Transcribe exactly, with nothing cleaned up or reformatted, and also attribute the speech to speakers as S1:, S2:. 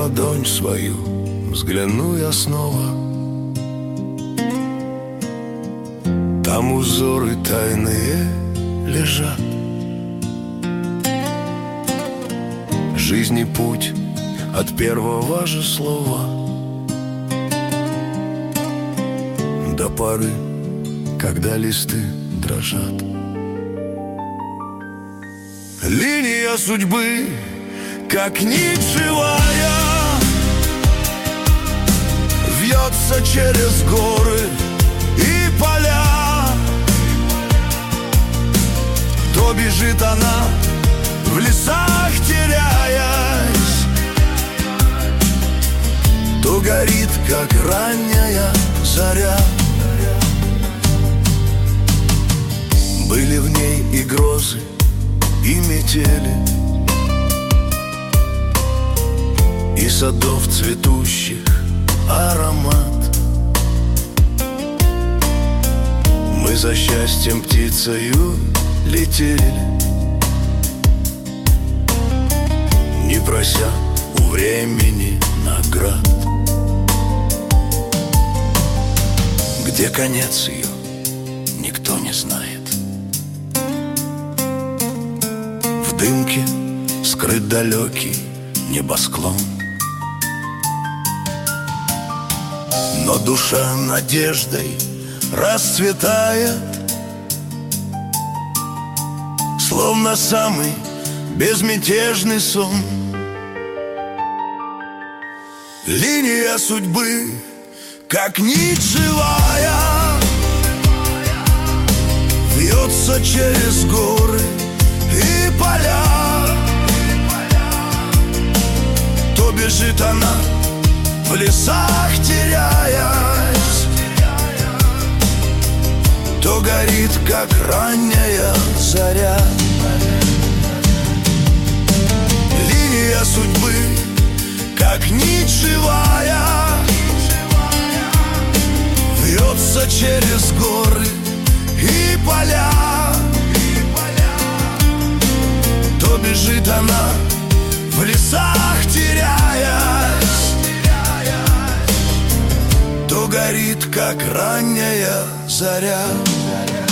S1: ладонь свою взгляну я снова, там узоры тайные лежат. Жизни путь от первого же слова до поры, когда листы дрожат. Линия судьбы, как нить живая, вьется через горы и поля. То бежит она в лесах, теряясь, то горит, как ранняя заря. Были в ней и грозы, и метели, и садов цветущих аромат. Мы за счастьем птицею летели, не прося у времени наград. Где конец ее, никто не знает. В дымке скрыт далекий небосклон, но душа надеждой расцветает, словно самый безмятежный сон. Линия судьбы, как нить живая, вьется через горы и поля. То бежит она в лесах, теряясь, то горит, как ранняя заря. Линия судьбы, как нить живая, вьется через горы и поля. То бежит она в лесах, теряясь, то горит, как ранняя заря.